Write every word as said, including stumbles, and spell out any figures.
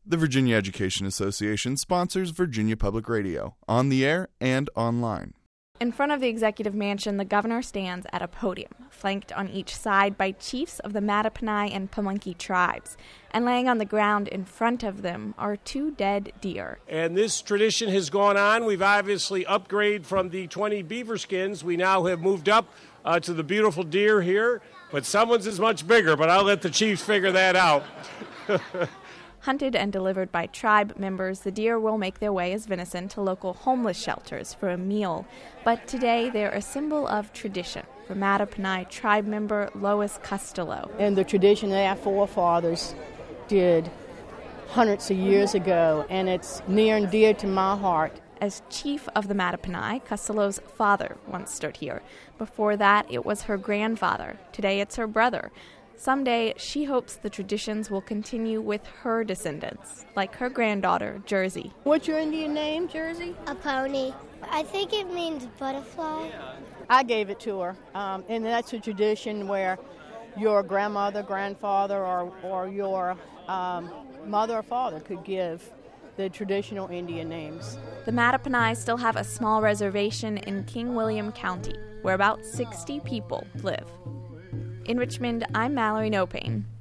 The Virginia Education Association sponsors Virginia Public Radio, on the air and online. In front of the Executive Mansion, the governor stands at a podium, flanked on each side by chiefs of the Mattaponi and Pamunkey tribes. And laying on the ground in front of them are two dead deer. And this tradition has gone on. We've obviously upgraded from the twenty beaver skins. We now have moved up uh, to the beautiful deer here. But someone's is much bigger, but I'll let the chiefs figure that out. Hunted and delivered by tribe members, the deer will make their way as venison to local homeless shelters for a meal. But today, they're a symbol of tradition for Mattaponi tribe member Lois Costello. And the tradition that our forefathers did hundreds of years ago, and it's near and dear to my heart. As chief of the Mattaponi, Costello's father once stood here. Before that, it was her grandfather. Today, it's her brother. Someday, she hopes the traditions will continue with her descendants, like her granddaughter, Jersey. What's your Indian name, Jersey? A pony. I think it means butterfly. I gave it to her, um, and that's a tradition where your grandmother, grandfather, or, or your um, mother or father could give the traditional Indian names. The Mattaponi still have a small reservation in King William County, where about sixty people live. In Richmond, I'm Mallory Nopane.